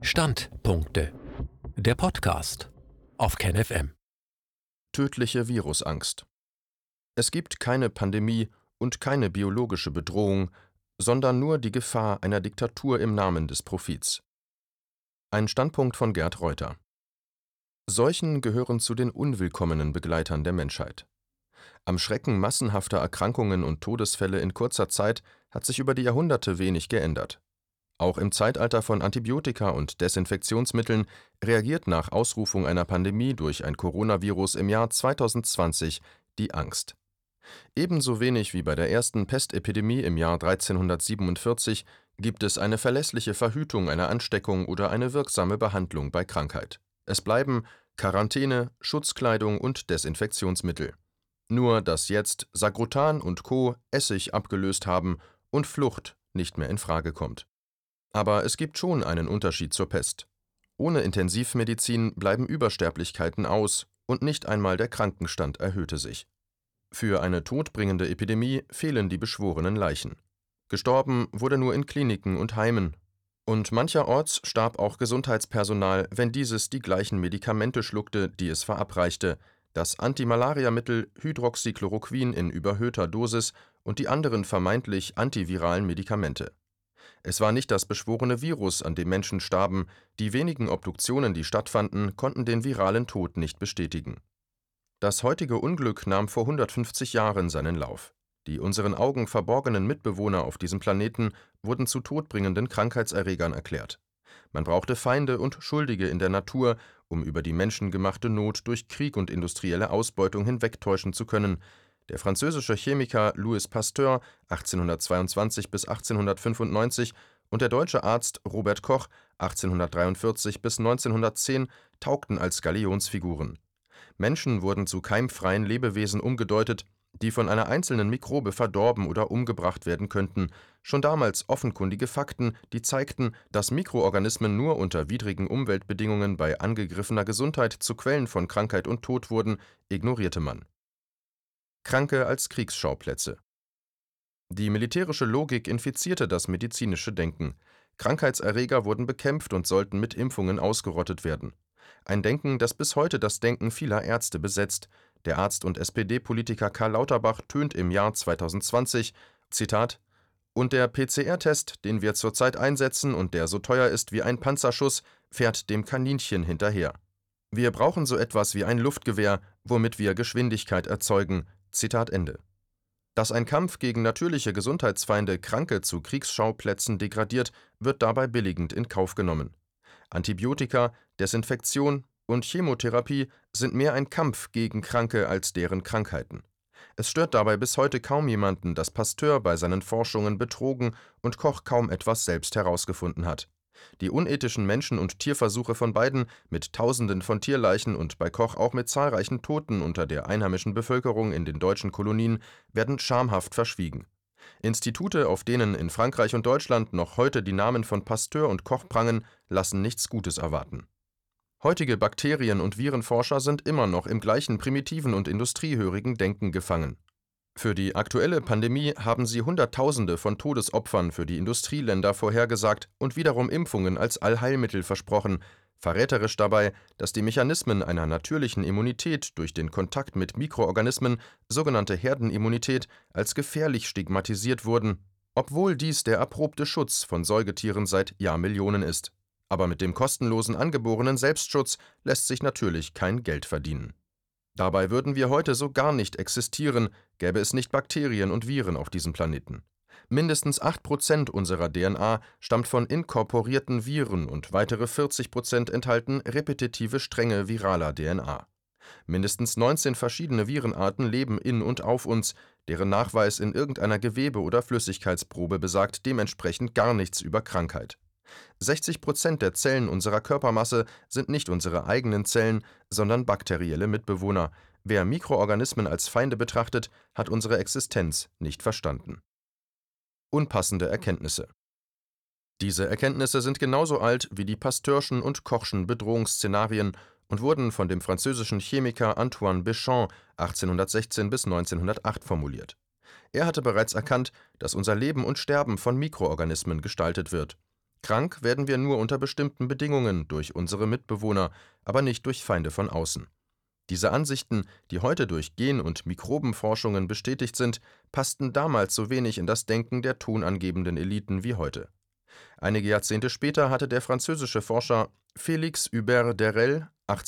Standpunkte. Der Podcast auf KenFM. Tödliche Virusangst. Es gibt keine Pandemie und keine biologische Bedrohung, sondern nur die Gefahr einer Diktatur im Namen des Profits. Ein Standpunkt von Gerd Reuter. Seuchen gehören zu den unwillkommenen Begleitern der Menschheit. Am Schrecken massenhafter Erkrankungen und Todesfälle in kurzer Zeit hat sich über die Jahrhunderte wenig geändert. Auch im Zeitalter von Antibiotika und Desinfektionsmitteln reagiert nach Ausrufung einer Pandemie durch ein Coronavirus im Jahr 2020 die Angst. Ebenso wenig wie bei der ersten Pestepidemie im Jahr 1347 gibt es eine verlässliche Verhütung einer Ansteckung oder eine wirksame Behandlung bei Krankheit. Es bleiben Quarantäne, Schutzkleidung und Desinfektionsmittel. Nur, dass jetzt Sagrutan und Co. Essig abgelöst haben und Flucht nicht mehr in Frage kommt. Aber es gibt schon einen Unterschied zur Pest. Ohne Intensivmedizin bleiben Übersterblichkeiten aus und nicht einmal der Krankenstand erhöhte sich. Für eine todbringende Epidemie fehlen die beschworenen Leichen. Gestorben wurde nur in Kliniken und Heimen. Und mancherorts starb auch Gesundheitspersonal, wenn dieses die gleichen Medikamente schluckte, die es verabreichte, das Antimalariamittel Hydroxychloroquin in überhöhter Dosis und die anderen vermeintlich antiviralen Medikamente. Es war nicht das beschworene Virus, an dem Menschen starben, die wenigen Obduktionen, die stattfanden, konnten den viralen Tod nicht bestätigen. Das heutige Unglück nahm vor 150 Jahren seinen Lauf. Die unseren Augen verborgenen Mitbewohner auf diesem Planeten wurden zu todbringenden Krankheitserregern erklärt. Man brauchte Feinde und Schuldige in der Natur, um über die menschengemachte Not durch Krieg und industrielle Ausbeutung hinwegtäuschen zu können. Der französische Chemiker Louis Pasteur 1822 bis 1895 und der deutsche Arzt Robert Koch 1843 bis 1910 taugten als Galionsfiguren. Menschen wurden zu keimfreien Lebewesen umgedeutet, die von einer einzelnen Mikrobe verdorben oder umgebracht werden könnten. Schon damals offenkundige Fakten, die zeigten, dass Mikroorganismen nur unter widrigen Umweltbedingungen bei angegriffener Gesundheit zu Quellen von Krankheit und Tod wurden, ignorierte man. Kranke als Kriegsschauplätze. Die militärische Logik infizierte das medizinische Denken. Krankheitserreger wurden bekämpft und sollten mit Impfungen ausgerottet werden. Ein Denken, das bis heute das Denken vieler Ärzte besetzt. Der Arzt und SPD-Politiker Karl Lauterbach tönt im Jahr 2020, Zitat, »Und der PCR-Test, den wir zurzeit einsetzen und der so teuer ist wie ein Panzerschuss, fährt dem Kaninchen hinterher. Wir brauchen so etwas wie ein Luftgewehr, womit wir Geschwindigkeit erzeugen.« Zitat Ende. Dass ein Kampf gegen natürliche Gesundheitsfeinde Kranke zu Kriegsschauplätzen degradiert, wird dabei billigend in Kauf genommen. Antibiotika, Desinfektion und Chemotherapie sind mehr ein Kampf gegen Kranke als deren Krankheiten. Es stört dabei bis heute kaum jemanden, dass Pasteur bei seinen Forschungen betrogen und Koch kaum etwas selbst herausgefunden hat. Die unethischen Menschen- und Tierversuche von beiden, mit Tausenden von Tierleichen und bei Koch auch mit zahlreichen Toten unter der einheimischen Bevölkerung in den deutschen Kolonien, werden schamhaft verschwiegen. Institute, auf denen in Frankreich und Deutschland noch heute die Namen von Pasteur und Koch prangen, lassen nichts Gutes erwarten. Heutige Bakterien- und Virenforscher sind immer noch im gleichen primitiven und industriehörigen Denken gefangen. Für die aktuelle Pandemie haben sie Hunderttausende von Todesopfern für die Industrieländer vorhergesagt und wiederum Impfungen als Allheilmittel versprochen, verräterisch dabei, dass die Mechanismen einer natürlichen Immunität durch den Kontakt mit Mikroorganismen, sogenannte Herdenimmunität, als gefährlich stigmatisiert wurden, obwohl dies der erprobte Schutz von Säugetieren seit Jahrmillionen ist. Aber mit dem kostenlosen angeborenen Selbstschutz lässt sich natürlich kein Geld verdienen. Dabei würden wir heute so gar nicht existieren, gäbe es nicht Bakterien und Viren auf diesem Planeten. Mindestens 8% unserer DNA stammt von inkorporierten Viren und weitere 40% enthalten repetitive Stränge viraler DNA. Mindestens 19 verschiedene Virenarten leben in und auf uns, deren Nachweis in irgendeiner Gewebe- oder Flüssigkeitsprobe besagt dementsprechend gar nichts über Krankheit. 60% der Zellen unserer Körpermasse sind nicht unsere eigenen Zellen, sondern bakterielle Mitbewohner. Wer Mikroorganismen als Feinde betrachtet, hat unsere Existenz nicht verstanden. Unpassende Erkenntnisse. Diese Erkenntnisse sind genauso alt wie die Pasteurschen und Kochschen Bedrohungsszenarien und wurden von dem französischen Chemiker Antoine Béchamp 1816 bis 1908 formuliert. Er hatte bereits erkannt, dass unser Leben und Sterben von Mikroorganismen gestaltet wird. Krank werden wir nur unter bestimmten Bedingungen durch unsere Mitbewohner, aber nicht durch Feinde von außen. Diese Ansichten, die heute durch Gen- und Mikrobenforschungen bestätigt sind, passten damals so wenig in das Denken der tonangebenden Eliten wie heute. Einige Jahrzehnte später hatte der französische Forscher Félix Hubert d'Herelle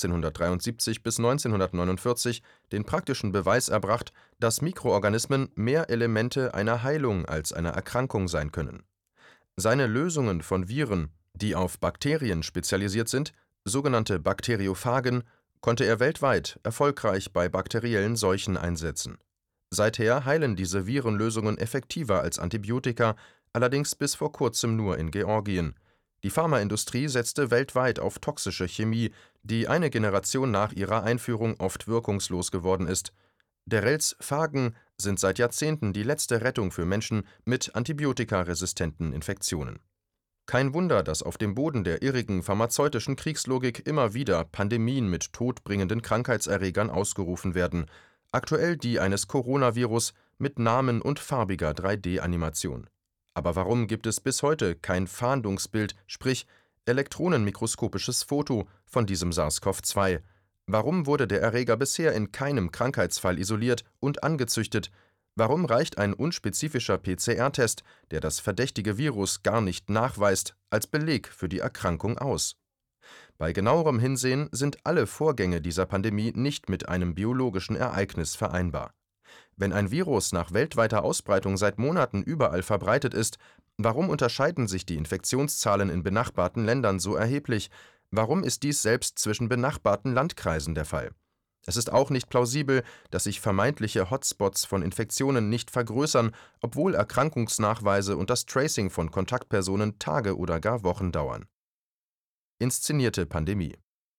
(1873 bis 1949) den praktischen Beweis erbracht, dass Mikroorganismen mehr Elemente einer Heilung als einer Erkrankung sein können. Seine Lösungen von Viren, die auf Bakterien spezialisiert sind, sogenannte Bakteriophagen, konnte er weltweit erfolgreich bei bakteriellen Seuchen einsetzen. Seither heilen diese Virenlösungen effektiver als Antibiotika, allerdings bis vor kurzem nur in Georgien. Die Pharmaindustrie setzte weltweit auf toxische Chemie, die eine Generation nach ihrer Einführung oft wirkungslos geworden ist. D'Herelles Phagen sind seit Jahrzehnten die letzte Rettung für Menschen mit antibiotikaresistenten Infektionen. Kein Wunder, dass auf dem Boden der irrigen pharmazeutischen Kriegslogik immer wieder Pandemien mit todbringenden Krankheitserregern ausgerufen werden, aktuell die eines Coronavirus mit Namen und farbiger 3D-Animation. Aber warum gibt es bis heute kein Fahndungsbild, sprich elektronenmikroskopisches Foto von diesem SARS-CoV-2? Warum wurde der Erreger bisher in keinem Krankheitsfall isoliert und angezüchtet? Warum reicht ein unspezifischer PCR-Test, der das verdächtige Virus gar nicht nachweist, als Beleg für die Erkrankung aus? Bei genauerem Hinsehen sind alle Vorgänge dieser Pandemie nicht mit einem biologischen Ereignis vereinbar. Wenn ein Virus nach weltweiter Ausbreitung seit Monaten überall verbreitet ist, warum unterscheiden sich die Infektionszahlen in benachbarten Ländern so erheblich? Warum ist dies selbst zwischen benachbarten Landkreisen der Fall? Es ist auch nicht plausibel, dass sich vermeintliche Hotspots von Infektionen nicht vergrößern, obwohl Erkrankungsnachweise und das Tracing von Kontaktpersonen Tage oder gar Wochen dauern. Inszenierte Pandemie.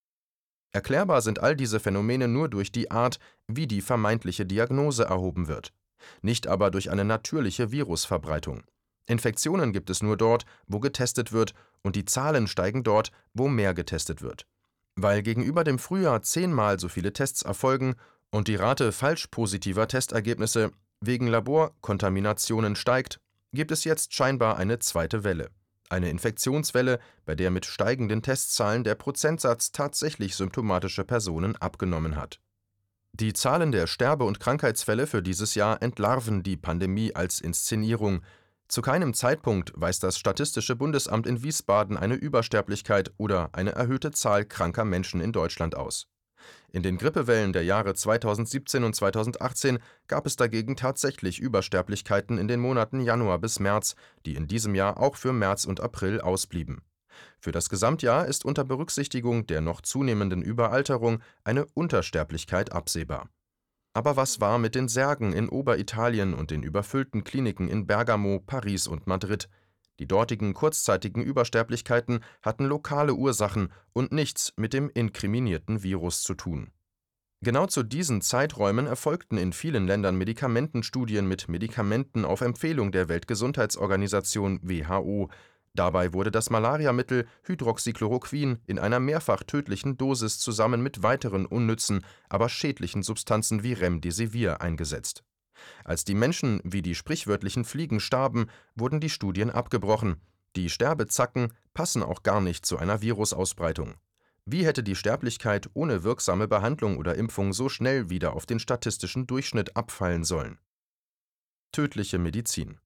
Erklärbar sind all diese Phänomene nur durch die Art, wie die vermeintliche Diagnose erhoben wird, nicht aber durch eine natürliche Virusverbreitung. Infektionen gibt es nur dort, wo getestet wird, und die Zahlen steigen dort, wo mehr getestet wird. Weil gegenüber dem Frühjahr 10-mal so viele Tests erfolgen und die Rate falsch positiver Testergebnisse wegen Laborkontaminationen steigt, gibt es jetzt scheinbar eine zweite Welle. Eine Infektionswelle, bei der mit steigenden Testzahlen der Prozentsatz tatsächlich symptomatischer Personen abgenommen hat. Die Zahlen der Sterbe- und Krankheitsfälle für dieses Jahr entlarven die Pandemie als Inszenierung. Zu keinem Zeitpunkt weist das Statistische Bundesamt in Wiesbaden eine Übersterblichkeit oder eine erhöhte Zahl kranker Menschen in Deutschland aus. In den Grippewellen der Jahre 2017 und 2018 gab es dagegen tatsächlich Übersterblichkeiten in den Monaten Januar bis März, die in diesem Jahr auch für März und April ausblieben. Für das Gesamtjahr ist unter Berücksichtigung der noch zunehmenden Überalterung eine Untersterblichkeit absehbar. Aber was war mit den Särgen in Oberitalien und den überfüllten Kliniken in Bergamo, Paris und Madrid? Die dortigen kurzzeitigen Übersterblichkeiten hatten lokale Ursachen und nichts mit dem inkriminierten Virus zu tun. Genau zu diesen Zeiträumen erfolgten in vielen Ländern Medikamentenstudien mit Medikamenten auf Empfehlung der Weltgesundheitsorganisation WHO. Dabei wurde das Malariamittel Hydroxychloroquin in einer mehrfach tödlichen Dosis zusammen mit weiteren unnützen, aber schädlichen Substanzen wie Remdesivir eingesetzt. Als die Menschen wie die sprichwörtlichen Fliegen starben, wurden die Studien abgebrochen. Die Sterbezacken passen auch gar nicht zu einer Virusausbreitung. Wie hätte die Sterblichkeit ohne wirksame Behandlung oder Impfung so schnell wieder auf den statistischen Durchschnitt abfallen sollen? Tödliche Medizin.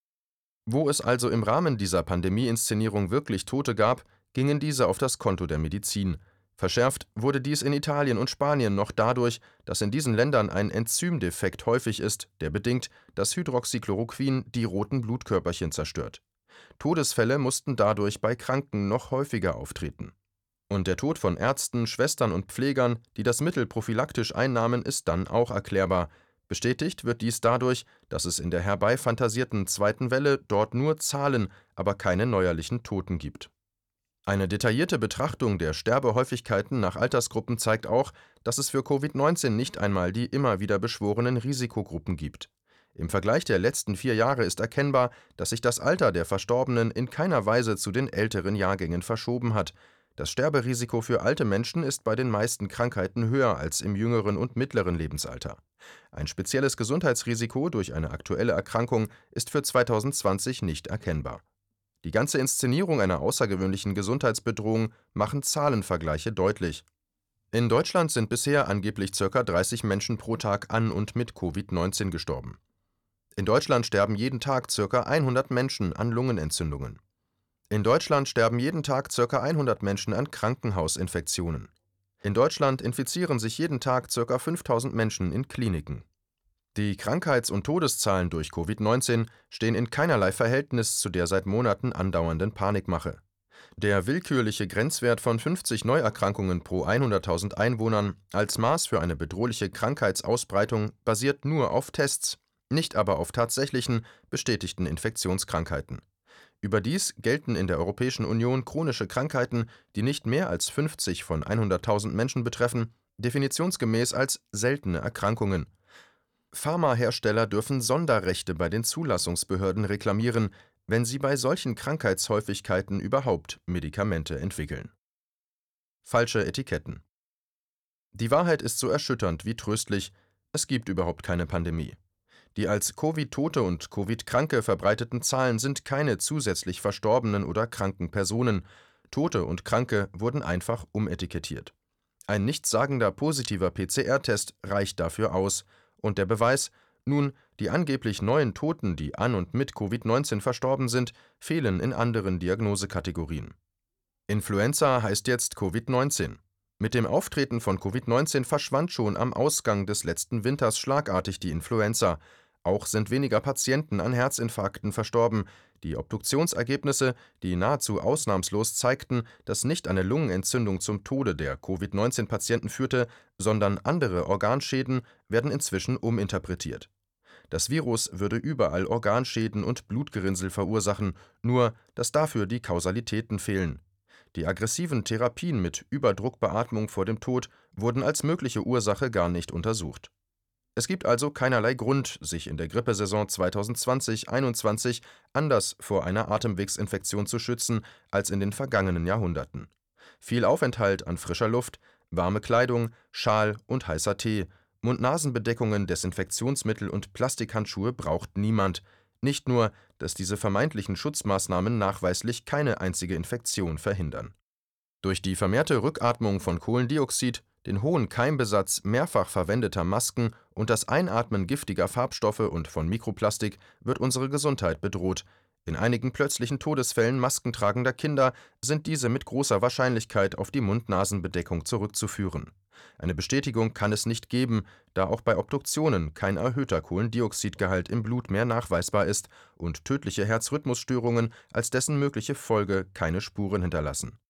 Wo es also im Rahmen dieser Pandemie-Inszenierung wirklich Tote gab, gingen diese auf das Konto der Medizin. Verschärft wurde dies in Italien und Spanien noch dadurch, dass in diesen Ländern ein Enzymdefekt häufig ist, der bedingt, dass Hydroxychloroquin die roten Blutkörperchen zerstört. Todesfälle mussten dadurch bei Kranken noch häufiger auftreten. Und der Tod von Ärzten, Schwestern und Pflegern, die das Mittel prophylaktisch einnahmen, ist dann auch erklärbar. Bestätigt wird dies dadurch, dass es in der herbeifantasierten zweiten Welle dort nur Zahlen, aber keine neuerlichen Toten gibt. Eine detaillierte Betrachtung der Sterbehäufigkeiten nach Altersgruppen zeigt auch, dass es für Covid-19 nicht einmal die immer wieder beschworenen Risikogruppen gibt. Im Vergleich der letzten 4 Jahre ist erkennbar, dass sich das Alter der Verstorbenen in keiner Weise zu den älteren Jahrgängen verschoben hat. Das Sterberisiko für alte Menschen ist bei den meisten Krankheiten höher als im jüngeren und mittleren Lebensalter. Ein spezielles Gesundheitsrisiko durch eine aktuelle Erkrankung ist für 2020 nicht erkennbar. Die ganze Inszenierung einer außergewöhnlichen Gesundheitsbedrohung machen Zahlenvergleiche deutlich. In Deutschland sind bisher angeblich ca. 30 Menschen pro Tag an und mit Covid-19 gestorben. In Deutschland sterben jeden Tag ca. 100 Menschen an Lungenentzündungen. In Deutschland sterben jeden Tag ca. 100 Menschen an Krankenhausinfektionen. In Deutschland infizieren sich jeden Tag ca. 5000 Menschen in Kliniken. Die Krankheits- und Todeszahlen durch Covid-19 stehen in keinerlei Verhältnis zu der seit Monaten andauernden Panikmache. Der willkürliche Grenzwert von 50 Neuerkrankungen pro 100.000 Einwohnern als Maß für eine bedrohliche Krankheitsausbreitung basiert nur auf Tests, nicht aber auf tatsächlichen, bestätigten Infektionskrankheiten. Überdies gelten in der Europäischen Union chronische Krankheiten, die nicht mehr als 50 von 100.000 Menschen betreffen, definitionsgemäß als seltene Erkrankungen. Pharmahersteller dürfen Sonderrechte bei den Zulassungsbehörden reklamieren, wenn sie bei solchen Krankheitshäufigkeiten überhaupt Medikamente entwickeln. Falsche Etiketten. Die Wahrheit ist so erschütternd wie tröstlich: Es gibt überhaupt keine Pandemie. Die als Covid-Tote und Covid-Kranke verbreiteten Zahlen sind keine zusätzlich verstorbenen oder kranken Personen. Tote und Kranke wurden einfach umetikettiert. Ein nichtssagender positiver PCR-Test reicht dafür aus. Und der Beweis: Nun, die angeblich neuen Toten, die an und mit Covid-19 verstorben sind, fehlen in anderen Diagnosekategorien. Influenza heißt jetzt Covid-19. Mit dem Auftreten von Covid-19 verschwand schon am Ausgang des letzten Winters schlagartig die Influenza. Auch sind weniger Patienten an Herzinfarkten verstorben. Die Obduktionsergebnisse, die nahezu ausnahmslos zeigten, dass nicht eine Lungenentzündung zum Tode der Covid-19-Patienten führte, sondern andere Organschäden, werden inzwischen uminterpretiert. Das Virus würde überall Organschäden und Blutgerinnsel verursachen, nur dass dafür die Kausalitäten fehlen. Die aggressiven Therapien mit Überdruckbeatmung vor dem Tod wurden als mögliche Ursache gar nicht untersucht. Es gibt also keinerlei Grund, sich in der Grippesaison 2020/21 anders vor einer Atemwegsinfektion zu schützen als in den vergangenen Jahrhunderten. Viel Aufenthalt an frischer Luft, warme Kleidung, Schal und heißer Tee, Mund-Nasen-Bedeckungen, Desinfektionsmittel und Plastikhandschuhe braucht niemand. Nicht nur, dass diese vermeintlichen Schutzmaßnahmen nachweislich keine einzige Infektion verhindern. Durch die vermehrte Rückatmung von Kohlendioxid, den hohen Keimbesatz mehrfach verwendeter Masken und das Einatmen giftiger Farbstoffe und von Mikroplastik wird unsere Gesundheit bedroht. In einigen plötzlichen Todesfällen maskentragender Kinder sind diese mit großer Wahrscheinlichkeit auf die Mund-Nasen-Bedeckung zurückzuführen. Eine Bestätigung kann es nicht geben, da auch bei Obduktionen kein erhöhter Kohlendioxidgehalt im Blut mehr nachweisbar ist und tödliche Herzrhythmusstörungen als dessen mögliche Folge keine Spuren hinterlassen.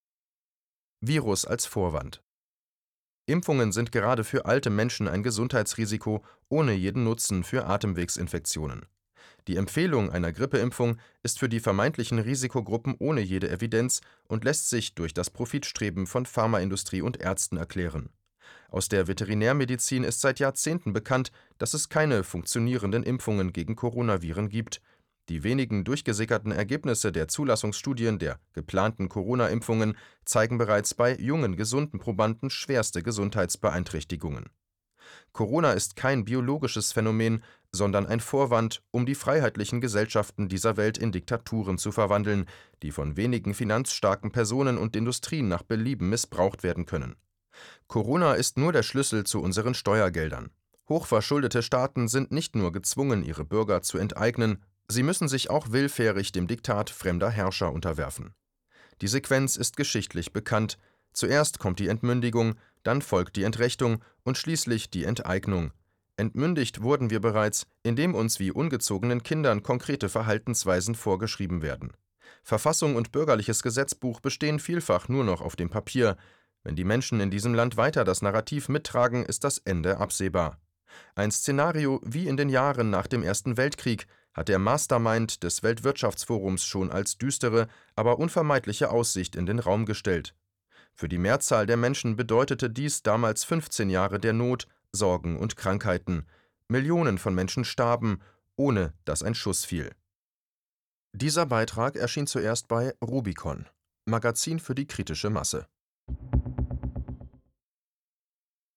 Virus als Vorwand. Impfungen sind gerade für alte Menschen ein Gesundheitsrisiko ohne jeden Nutzen für Atemwegsinfektionen. Die Empfehlung einer Grippeimpfung ist für die vermeintlichen Risikogruppen ohne jede Evidenz und lässt sich durch das Profitstreben von Pharmaindustrie und Ärzten erklären. Aus der Veterinärmedizin ist seit Jahrzehnten bekannt, dass es keine funktionierenden Impfungen gegen Coronaviren gibt. Die wenigen durchgesickerten Ergebnisse der Zulassungsstudien der geplanten Corona-Impfungen zeigen bereits bei jungen, gesunden Probanden schwerste Gesundheitsbeeinträchtigungen. Corona ist kein biologisches Phänomen, sondern ein Vorwand, um die freiheitlichen Gesellschaften dieser Welt in Diktaturen zu verwandeln, die von wenigen finanzstarken Personen und Industrien nach Belieben missbraucht werden können. Corona ist nur der Schlüssel zu unseren Steuergeldern. Hochverschuldete Staaten sind nicht nur gezwungen, ihre Bürger zu enteignen, sie müssen sich auch willfährig dem Diktat fremder Herrscher unterwerfen. Die Sequenz ist geschichtlich bekannt. Zuerst kommt die Entmündigung, dann folgt die Entrechtung und schließlich die Enteignung. Entmündigt wurden wir bereits, indem uns wie ungezogenen Kindern konkrete Verhaltensweisen vorgeschrieben werden. Verfassung und bürgerliches Gesetzbuch bestehen vielfach nur noch auf dem Papier. Wenn die Menschen in diesem Land weiter das Narrativ mittragen, ist das Ende absehbar. Ein Szenario wie in den Jahren nach dem Ersten Weltkrieg hat der Mastermind des Weltwirtschaftsforums schon als düstere, aber unvermeidliche Aussicht in den Raum gestellt. Für die Mehrzahl der Menschen bedeutete dies damals 15 Jahre der Not, Sorgen und Krankheiten. Millionen von Menschen starben, ohne dass ein Schuss fiel. Dieser Beitrag erschien zuerst bei Rubicon, Magazin für die kritische Masse.